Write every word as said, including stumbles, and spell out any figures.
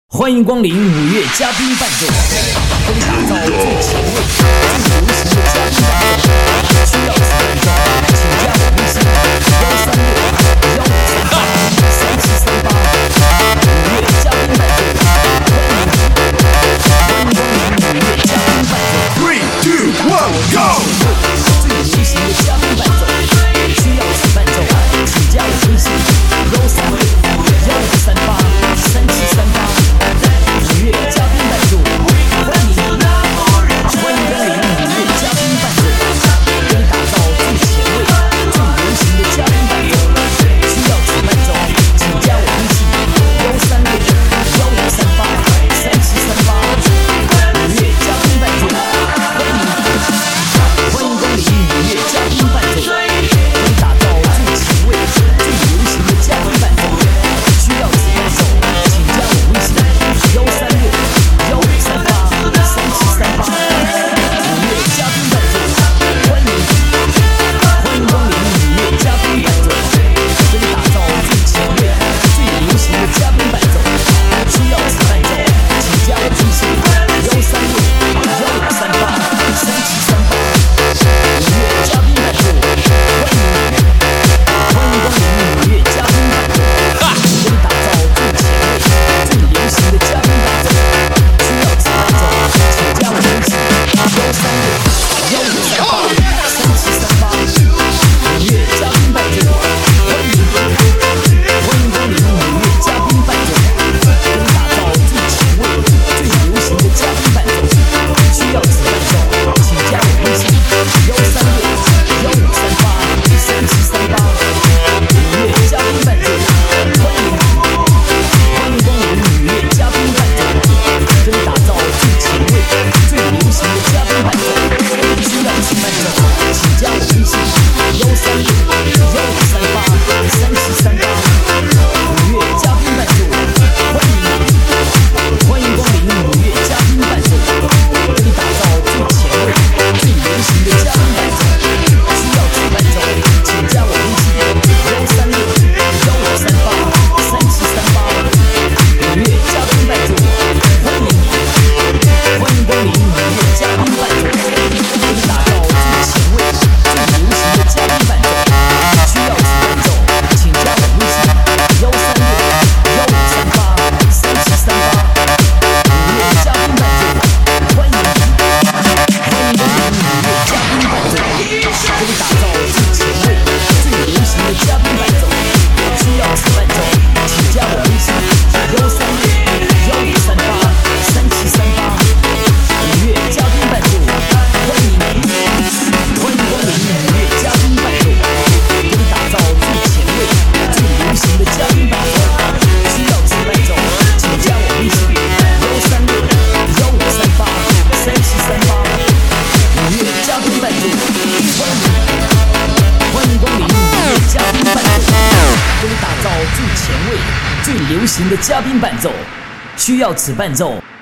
欢迎光临五月嘉宾伴奏，为你打造最前卫、最流行的嘉宾伴奏。需要此伴奏，请加我微信：幺三六幺五三八三七三八。五月嘉宾伴奏，欢迎欢迎光临五月嘉宾伴奏。 Three, two, one, go！ 最流行的嘉宾伴奏，需要此伴奏，请加我微信：幺三六幺五三八三七三八。五月嘉宾伴奏，欢迎欢迎光临五月嘉宾伴奏，为你打造最前卫、最流行的嘉宾伴奏。需要此伴奏，请加我微信：幺三六幺五三八三七三八。五月嘉宾伴奏，欢迎欢迎光临五月嘉宾伴奏，为你打造最前卫、最流行的嘉宾伴奏。需要此伴奏，请加我微信：幺三六幺五三八三七三八。五月嘉宾伴奏，欢迎欢迎光临五月嘉宾伴奏，为你打造最前卫、最流行的嘉宾伴奏。需要此伴奏，请加我微信：幺三六幺五三八三七三八。五月嘉宾伴奏，欢迎欢迎光临五月嘉宾伴奏，为你打造最前卫、最流行的嘉宾伴奏。需要此伴奏，请加我微信：幺三六幺五三八三七三八。五月嘉宾伴奏，欢迎欢迎光临五月嘉宾伴奏，为你打造最前卫、最流行的嘉宾伴奏。需要此伴奏，请加我微信：幺三六幺五三八三七三八。五月嘉宾伴奏，欢迎欢迎光临五月嘉宾伴奏，为你打造最前卫、最流行的嘉宾伴奏。需要此伴奏，请加我微信：幺三六幺五三八三七三八。五月嘉宾伴奏，欢迎欢迎光临五月嘉宾伴奏，为你打造最前卫、最流行的嘉宾伴奏。需要此伴奏，请加我微信：幺三六幺五三八三七三八。五月嘉宾伴奏，欢迎欢迎光临五月嘉宾伴奏，为你打造最前卫、最流行的嘉宾伴奏。需要此伴奏，请加我微信：幺三六幺五三八三七三八。五月嘉宾伴奏，欢迎欢迎光临五月嘉宾伴奏，为你打造最前卫、最流行的嘉宾伴奏。需要此伴奏，请加我微信：幺三六幺五三八三七三八。五月嘉宾伴奏，欢迎欢迎光临五月嘉宾伴奏，为你打造最前卫、最流行的嘉宾伴奏。需要此伴奏，请加我微信：幺三六幺五三八三七三八。五月嘉宾伴奏，欢迎欢迎光临五月嘉宾伴奏，为你打造最前卫、最流行的嘉宾伴奏。需要此伴奏，